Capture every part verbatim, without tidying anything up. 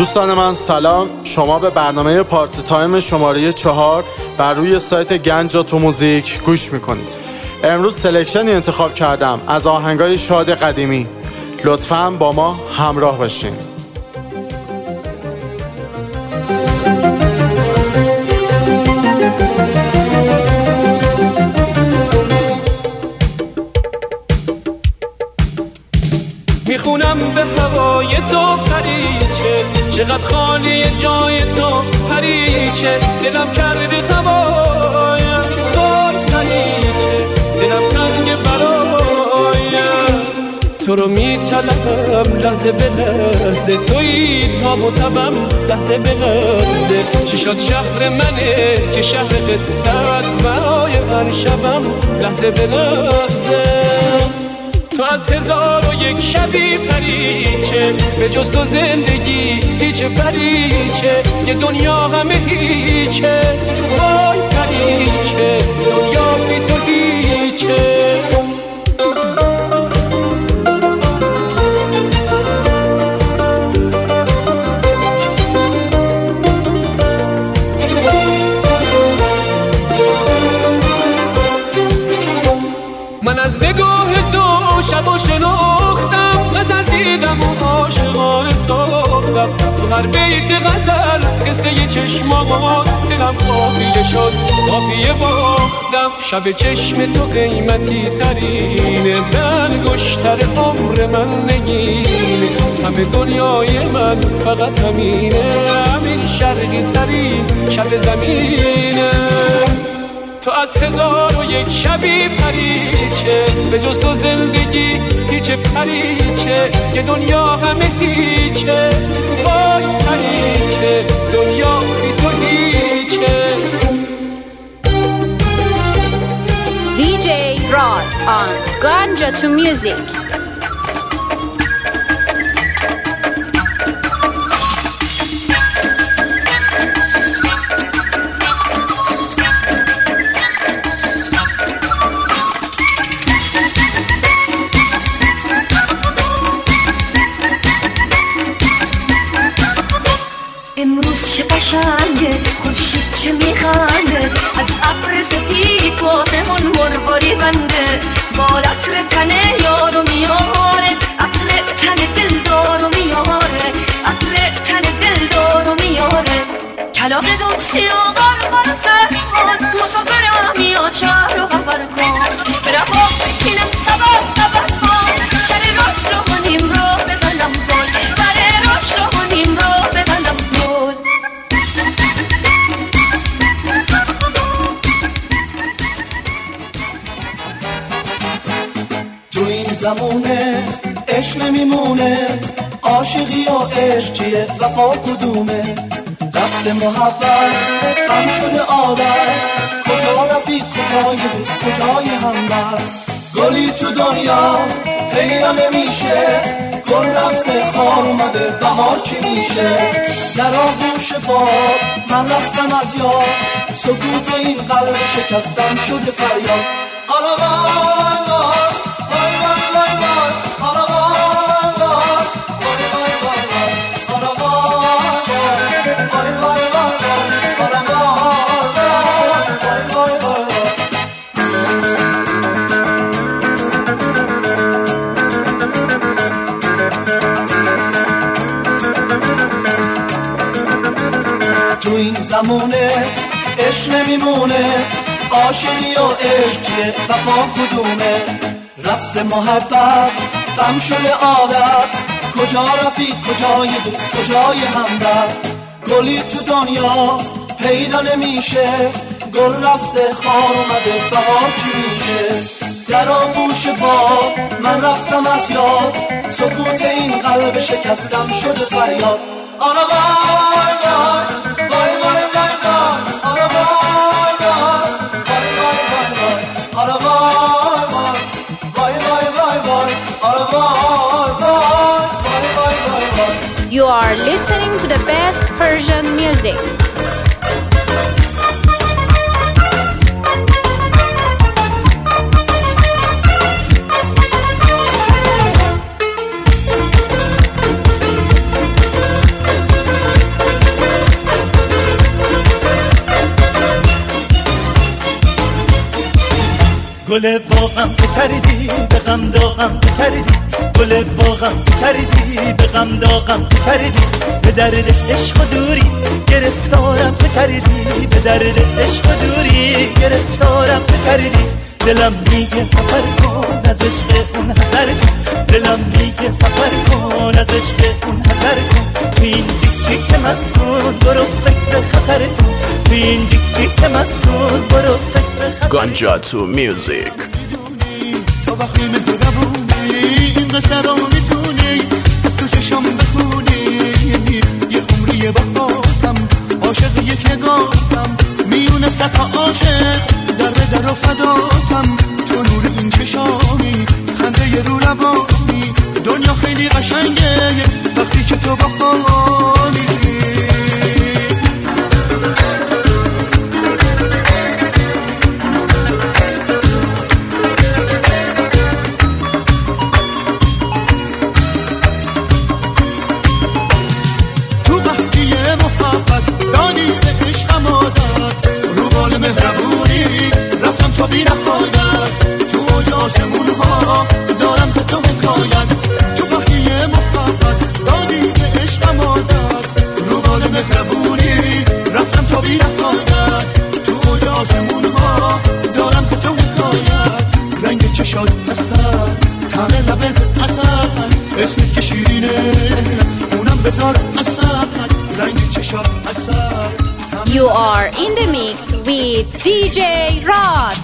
دوستان من سلام، شما به برنامه پارت تایم شماره چهار بر روی سایت گنجاتو موزیک گوش میکنید. امروز سلکشنی انتخاب کردم از آهنگای شاد قدیمی. لطفاً با ما همراه باشین. میخونم به هوای تو پریچه، چقدر خالی جای تو پریچه، دلم کرده هوایم دار پریچه، دلم تنگ برایم، تو رو میطلبم لحظه به لحظه، تویی تاب و تبم لحظه به لحظه، چی شد شهر منه که شهر قصت، برای هر شبم لحظه به لحظه، تو از هزار و یک شبی پریچه، به جز تو زندگی هیچ پریچه، یه دنیا همه هیچه، وای پریچه، دنیا بی تو هیچه. من از نگاه تو شب و شناختم، غزل دیدم و عاشقانه ساختم، تو هر بیت غزل قصه چشمات، دلم قافیه شد قافیه باختم، شب چشم تو قیمتی ترینه، من گشتر عمر من نگینه، همه دنیای من فقط همینه، همین شرقی ترین شب زمینه، تو از هزار و یک شبی پریچه، به جز تو زندگی هیچ پریچه، یه دنیا همه هیچه، وای پریچه، دنیا بی تو هیچه. دی جی Rod on Ganjatu Music. خورشید چه میخنده، از ابر سفید کاسمون مرباری بنده، با عطر تنه یارو میاره، عطر تن دل دارو میاره، عطر تن دل دارو میاره، کلاق دوستی و غربار سرمان، مسافرم میاد شهر رو خبر کن، برم با بچینم سبب خبر کن، سر راش رو کنیم رو بزنم کن، سر راش رو کنیم رو بزنم کن. زمونه عشق نمیمونه، عاشقی و عشق چیه وفا کدومه، رفت محبت غم شده عادت، کجا رفیق کجای دوست کجای همدرد، گلی تو دنیا پیدا نمیشه، گل رفته خار اومده بهار چی میشه، در آغوش باد من رفتم از یاد، سکوت این قلب شکستم شده فریاد، آلا زمونه عشق نمیمونه، عاشقی و عشق چیه وفا کدومه، رفت محبت غم شده عادت، کجا رفیق کجای دوست کجای همدرد، گلی تو دنیا پیدا نمیشه، گل رفته خار اومده بهار چی میشه، در آغوش باد من رفتم از یاد، سکوت این قلب شکستم شده فریاد، آلا وای وای وای وای You are listening to the best Persian music. گل باغم بکردی به غم داغم بکردی گل باغم بکردی به غم داغم بکردی به درد عشق و دوری گرفتارم بکردی به درد عشق و دوری گرفتارم بکردی دلم میگه سفر کن از عشق اون حذر کن دلم میگه سفر کن از عشق اون حذر کن تو این جیک جیک مسون برو فکر خطر کن تو این جیک جیک مسون برو فکر خطر گانجا تو میوزیک تا وقتی مهربونی این قصه رو میتونی از تو چشم بخونی یه عمری باهاتم عاشق یک نگاهم میونه صد عاشق در به در و فداتم تو نور این چشامی خنده ی رو لبانی دنیا خیلی قشنگه وقتی که تو با خواهی تو وقتی محبت دادی به عشقم عادت رو بال مهربونی رفتم تا بی نهایت تو اوج آسمون ها دارم ز تو حکایت تو وحی محبت دادی به عشقم عادت رو بال مهربونی رفتم تا بی نهایت تو اوج آسمون ها دارم ز تو حکایت رنگ چشات اثر طعم لبت اثر اسمت که شیرینه اونم بذار اثر رنگ چشات اثر. You are in the mix with دی جی Rod.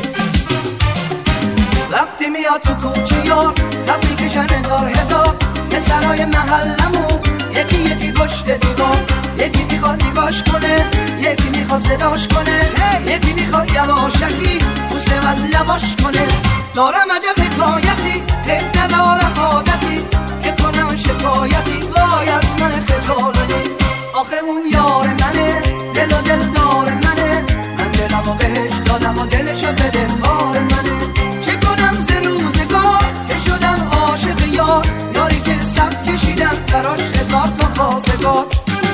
میاد تو کوچیا صفی کشن هزار هزار پسرای محلمون یکی یکی پشت دیوار، یکی میخواد نگاش کنه، یکی میخواد صداش کنه، یکی میخواد یواشکی بوسه و لباش کنه. دارم عجب حکایتی حیف ندارم عادتی که کنم شکایتی وای از من خجالتی. آخه اون یار منه دل و دل دار منه، من دلم و بهش دادم و دلشو بده کار منه. چه کنم ز روزگار که شدم عاشق یار، یاری که صف کشیدم براش هزار تا خواستگار.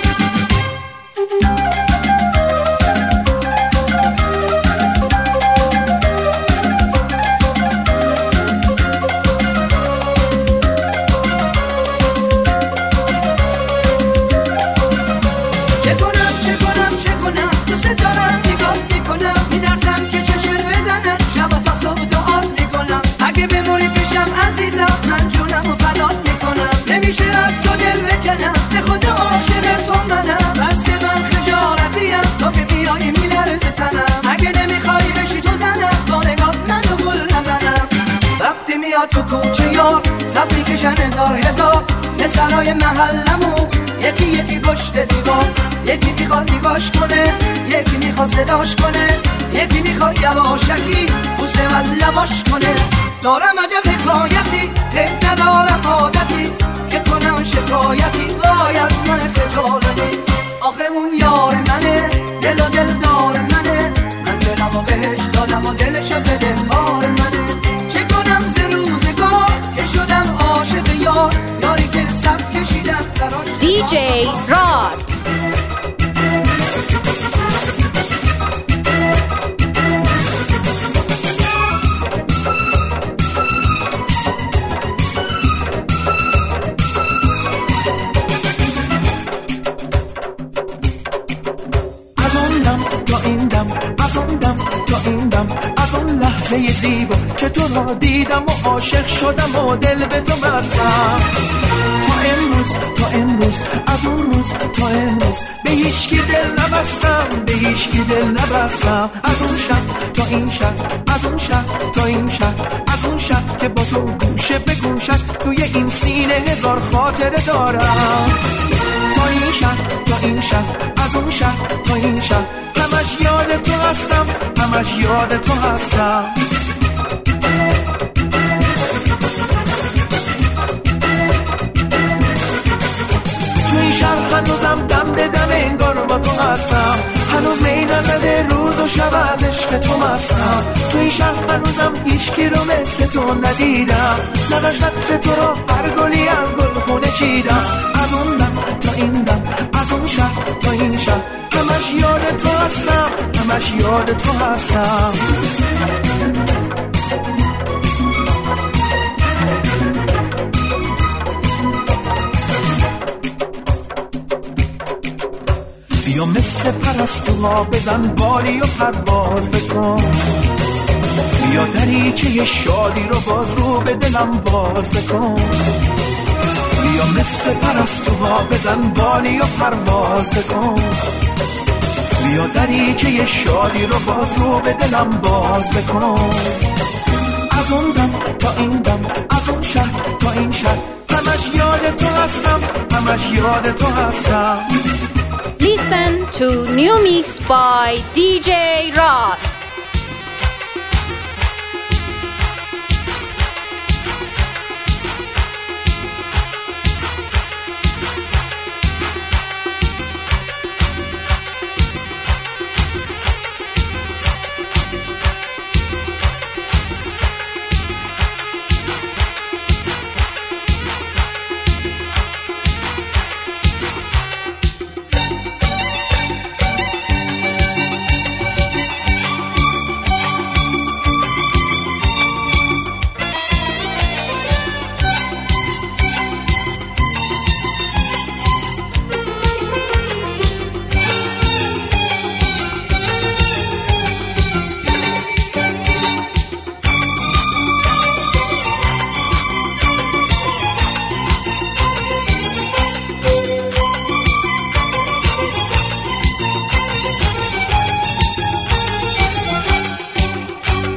من جونم و فدات میکنم، نمیشه از تو دل بکنم، به خدا عاشق تو منم. بس که من خجالتیم تو که بیایی میلرزه تنم، اگه نمیخوای بشی تو زنم با نگاه منو گل نزنم. وقتی میاد تو کوچه یار صف میکشن هزار هزار، پسرای محلمون یکی یکی پشت دیوار، یکی میخواد نگاش کنه، یکی میخواد صداش کنه، یکی میخواد یواشکی بوسه و لباش کنه. دارم عجب حکایتی حیف ندارم عادتی که کنم شکایتی وای از من خجالتی. آخه اون یار منه دل و دل دار منه، من دلم و بهش دادم و دلشو بده کار منه. چه کنم ز روزگار که شدم عاشق یار، یاری که صف کشیدم براش. دی جی راد زیبا که تو را دیدم و عاشق شدم و دل به تو بستم. تا امروز تا امروز از اون روز تا امروز به هیچ کی دل نبستم، به هیچ کی دل نبستم. از اون شب تا این شب، از اون شب تا این شب، از اون شب که با تو گوشه به گوشش توی این سینه هزار خاطره دارم. تا این شب تا این شب، از اون شب تا این شب، همش یاد تو هستم، همش یاد تو هستم. تو این شب هنوزم دم به دم انگار با تو هستم، هنوز می نزده روز و شب از عشق تو مستم. تو این شب هنوزم هیچکی رو مثل تو ندیدم، نقش نقش تو رو هر گلی از گل خونه چیدم. از اون دم تا این دم، از اون شب تا این شب، همش یاد تو هستم، همش یاد تو هستم. بیا مثل پرستوها بزن بالی و پرواز بکن، بیا دریچه شادی رو باز رو به دلم باز بکن. بیا مثل پرستوها بزن بالی و پرواز بکن، بیا دریچه شادی رو باز رو به دلم باز بکن. از اون دم تا این دم، از اون شهر تا این شهر، همش یاد تو هستم، همش یاد تو هستم. Listen to new mix by دی جی Rod.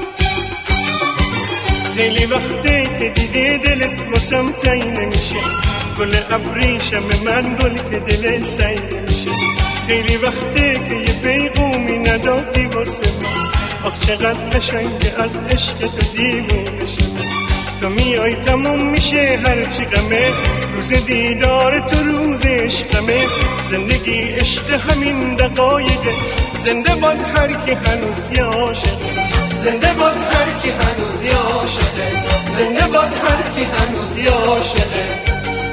خیلی وقته که دیگه دلت واسم تایی نمیشه، گل ابریشم من گل که دل سعیده میشه خیلی وقته که یه پیغومی ندادی واسه من آخ چقدر قشنگه از عشق تو دیوونه شدم تو میای تموم میشه هرچی غمه روز دیدار تو روز عشقمه زندگی عشق همین دقایقه زنده باد هر کی هنوز یه عاشقه زنده باد هر کی هنوز یه عاشقه زنده باد هر کی هنوز یه عاشقه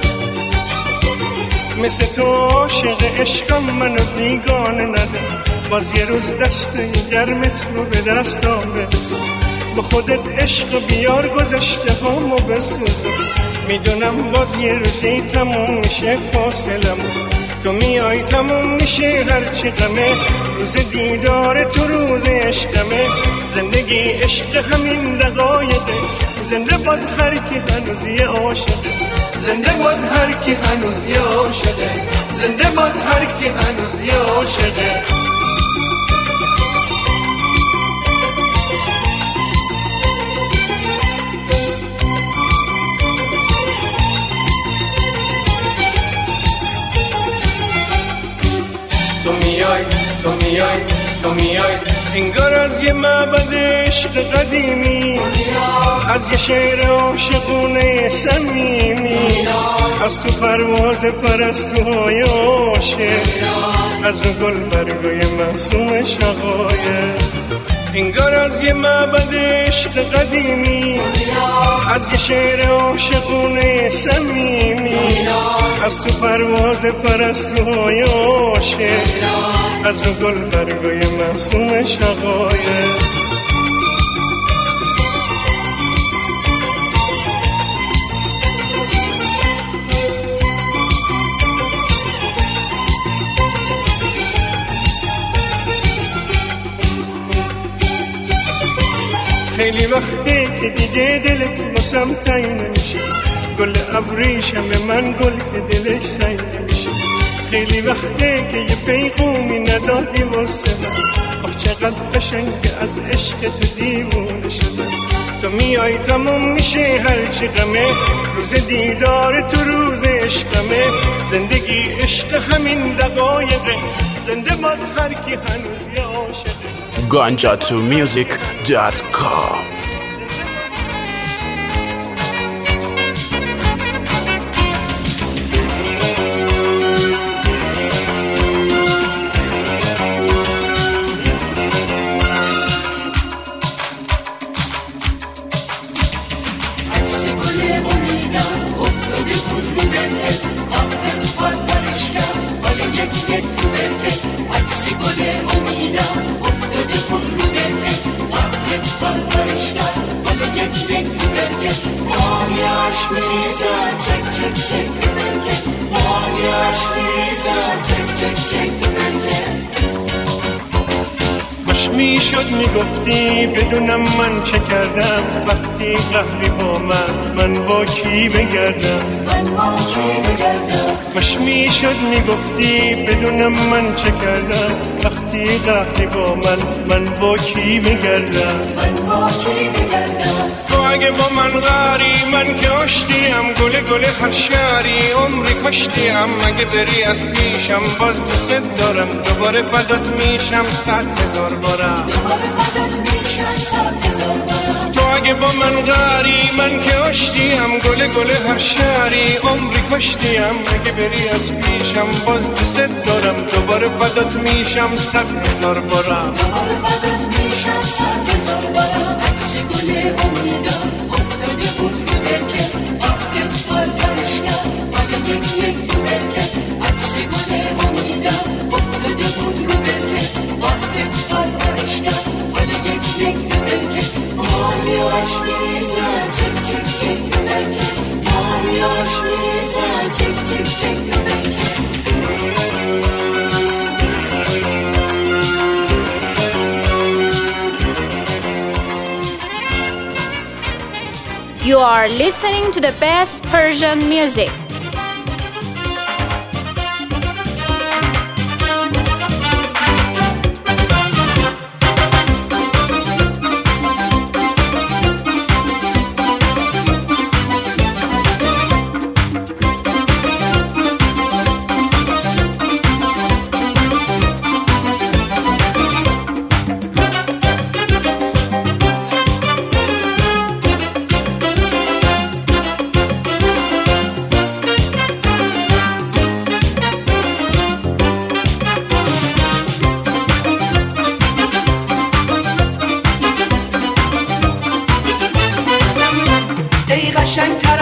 مثل تو عاشق عشقم منو بیگانه نده باز یه روز دسته گرمت رو به دستام برسون با خودت عشق بیار گذشته هامو بسوزم میدونم باز یه روزی تموم میشه فاصلمون تو میای تموم میشه هرچی غمه روز دیدار تو روز عشقمه زندگی عشق همین دقایقه زنده باد هر کی هنوز یه عاشقه زنده باد هر کی هنوز یه عاشقه زنده باد هر کی هنوز یه عاشقه تو میای تو میای تو میای انگار از یه معبد عشق قدیمی از یه شعر عاشقونه صمیمی از تو پرواز پرستوهای عاشق از رو گل برگای معصوم شقایق انگار از یه معبد عشق قدیمی از یه شعر عاشقونه صمیمی از تو پرواز پرستوهای عاشق از رو گل برگای معصوم شقایق خیلی وقته که دیگه دلت واسم تنگ نمیشه گل ابریشم من گل که دلش سنگ نمیشه خیلی وقته که یه پیغومی ندادی واسه من آخ چقدر قشنگه از عشق تو دیوونه شدم تو میای تموم میشه هرچی غمه روز دیدار تو روز عشقمه زندگی عشق همین دقایقه زنده باد هر کی هنوز یه عاشقه گانجا تو میوزیک دات کام کاش میشد میگفتی بدونم من چه کردم وقتی قهری با من من با کی بگردم من با کی بگردم کاش میشد میگفتی بدونم من چه کردم وقتی قهری با من من با کی بگردم من با کی بگردم تو اگه با من غری من که آشتیم گل گل هر شهری عمری کشتیم اگه بری از پیشم باز دوست دارم دوباره فدات میشم صد هزار بارم دوباره فدات میشم صد هزار بارم تو اگه با من غری من که آشتیم گل گل هر شهری عمری کشتیم اگه بری از پیشم باز دوست دارم دوباره فدات میشم صد هزار بارم دوباره فدات میشم صد هزار بارم عکس گل امیدم افتاده بود رو برکت آخت پرپرش کرد حالا یک یک تو برکت عکس گل امیدم افتاده بود رو برکت آخت پرپرش کرد حالا یک یک تو برکت ماریاش میزن چک چک چک تو برکت ماریاش میزن چک چک چک تو برکت You are listening to the best Persian music.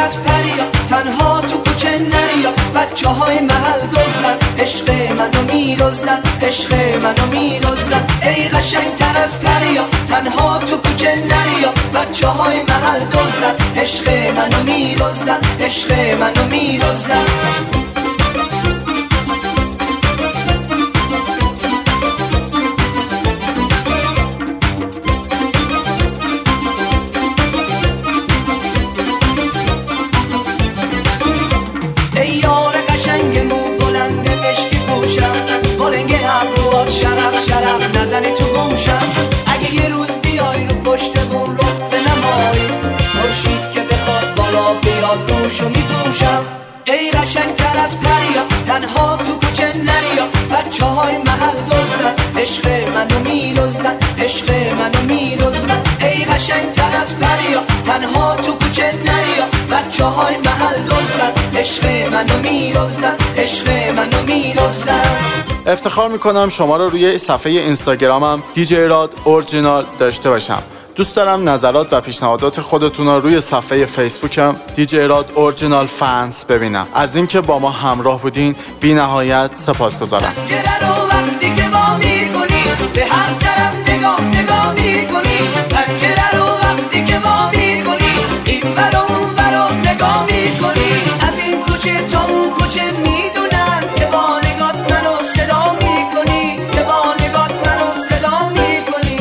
از پریا تنها تو کوچه نریا بچه های محل دزدن عشق منو میرزدن عشق منو میرزدن ای قشنگ تر از پریا تنها تو کوچه نریا بچه های محل دزدن عشق منو میرزدن عشق منو میرزدن نزنی تو گوشم اگه یه روز بیای رو پشتمون رو بنمایی مرشید که بخواد بالا بیاد روشو میپوشم ای قشنگ تر از پریا تنها تو کوچه نریا بچه های محل دزدن عشق منو میرزدن عشق منو میرزدن ای قشنگ تر از پریا تنها تو کوچه نریا بچه های محل دزدن عشق منو میرزدن عشق منو میرزدن افتخار میکنم شما رو روی صفحه اینستاگرامم دیجی راد اورجینال داشته باشم. دوست دارم نظرات و پیشنهادات خودتون رو روی صفحه فیسبوکم دیجی راد اورجینال فنز ببینم. از اینکه با ما همراه بودین بی نهایت سپاسگزارم. پنجره رو وقتی که وا میکنی به هر طرف نگاه نگاه میکنی پنجره رو وقتی که وا میکنی این ور و اون ور رو نگاه میکنی از این کوچه تا اون کوچه میدونن که با نگات منو صدا میکنی که با نگات منو صدا میکنی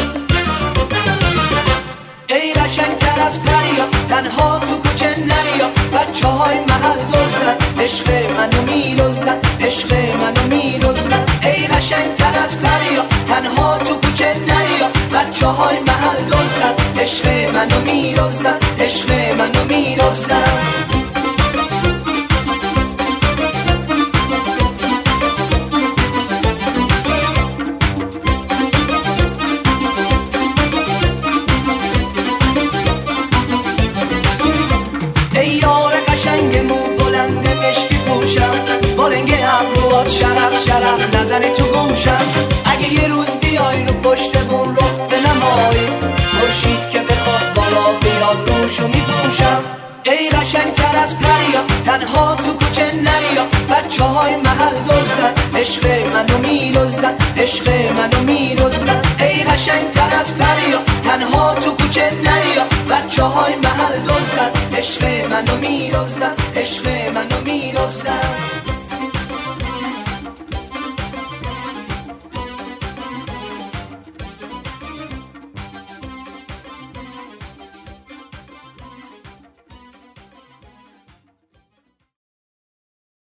ای قشنگ تر از پریا تنها تو کوچه نریا بچه های محل دزدن عشق منو میرزدن عشق منو میرزدن ای قشنگ تر از پریا تنها تو کوچه نریا بچه های محل دزدن عشق منو میرزدن عشق منو میرزدن شرف شرف نزنی تو گوشم اگه یه روز بیای رو پشتمون رو بنمایی مرشید که بخواد بالا بیاد روشو میپوشم ای قشنگ تر از پریا تنها تو کوچه نریا بچه های محل دزدن عشق منو میرزدن عشق منو میرزدن ای قشنگ تر از پریا تنها تو کوچه نریا بچه های محل دزدن عشق منو میرزدن